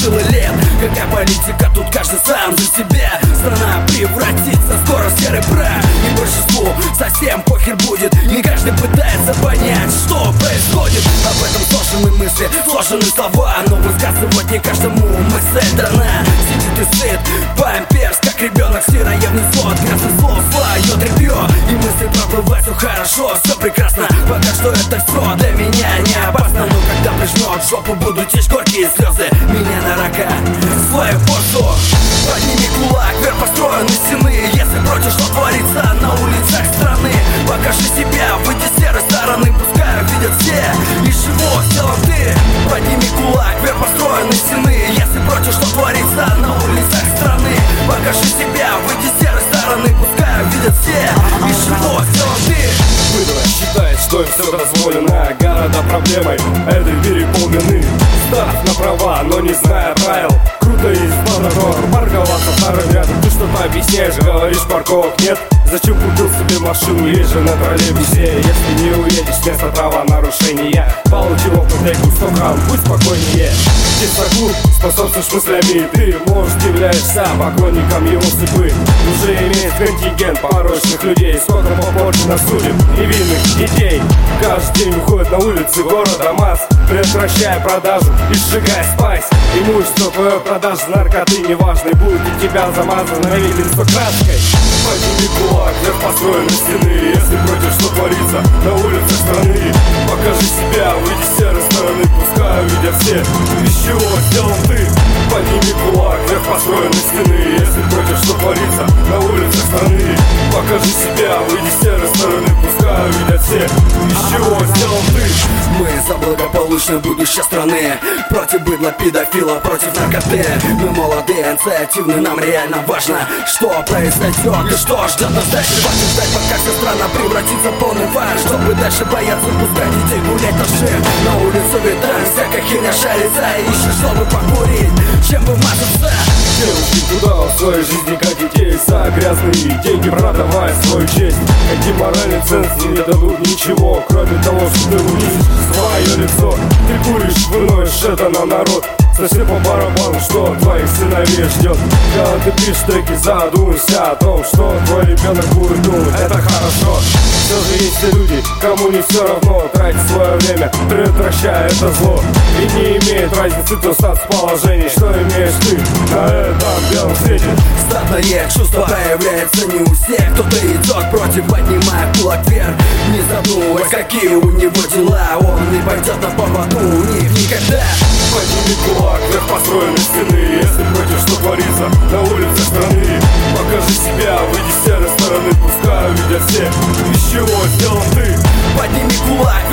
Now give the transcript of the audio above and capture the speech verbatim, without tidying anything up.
силы лет. Какая политика, тут каждый сам за себя. Страна превратится скоро в серый прах, и большинству совсем похер будет. Не каждый пытается понять, что происходит. Об этом сложены мысли, сложены слова, но высказывать не каждому мысль дана. Сидит и сыт, вампирс, как ребенок, сыроемный свод, грязных слов поет репьё, и мысли проплывают, все хорошо, все прекрасно. Пока что это все для меня не опасно, но когда прижмет в жопу, буду течь горькие слезы. Меня на рога, свою пользу. Подними кулак, вверх построены стены. Если против, что творится на улицах страны, покажи себя, выйди с серой стороны, пускай увидят все, из чего сделан ты. Подними кулак, вверх построены стены. Если против, что творится на улицах страны, покажи себя, выйди с серой стороны, пускай увидят все, из чего сделан ты. Быдло считает, что им все дозволено, города проблемой этой переполнены. Став на права, но не зная правил. Круто из планотор, парковаться вторым рядом. Ты что-то объясняешь, говоришь, парковок нет. Зачем купил себе машину, есть же на троллейбусе. Если не уедешь с места правонарушения, получил опытейку сто грамм, будь спокойнее. Чистоклуб, способствуешь мыслями, ты, может, являешься поклонником его судьбы. Уже имеет контингент порочных людей, сколько попорчено судеб невинных детей. Каждый день уходит на улицы города масс, прекращая продажу и сжигая спайс. Имущество твое продажа наркоты неважной, будет у тебя замазано видимство краской. Подними кулак, вверх построены стены. Если против, что творится на улицах страны, покажи себя, выйди с серой стороны, пускай увидят все, из чего сделан ты. Подними кулак, вверх построены стены. Если против, что творится на улицах страны, покажи себя, выйди с серой стороны, пускай увидят все, из чего сделан ты. Мы за благополучное будущее страны, против быдла, педофила, против наркоты. Мы молодые, инициативны, нам реально важно, что произойдет и что ждет нас дальше. Хватит ждать, пока вся страна превратится в полный фарш, чтобы дальше бояться пускать детей гулять на шею. На улицу видать, всякая херня шарится, ищешь, чтобы покурить, чем вымазаться. Девушки туда в своей жизни, как детей, за грязные деньги продавая свою честь. Эти моральные ценности не дадут ничего, кроме того, что ты унизишь свое лицо. Ты куришь, выносишь это на народ, совсем по барабану, что твоих сыновей ждет. Когда ты пишешь треки, задумайся о том, что твой ребенок будет думать. Это хорошо. Все же есть и люди, кому не все равно тратить свое время, предотвращая это зло. И не имеет разницы то статус положения, что имеешь ты на этом белом свете. Стадное чувство появляется не у всех. Кто-то идет против, поднимая кулак вверх, не задумываясь, какие у него дела. Он не пойдет на поводу у них никогда. Подними кулак, вверх построены стены. Если против, что творится на улицах страны, покажи себя, выйди с серой стороны, пускай увидят все, из чего сделан ты. Подними кулак,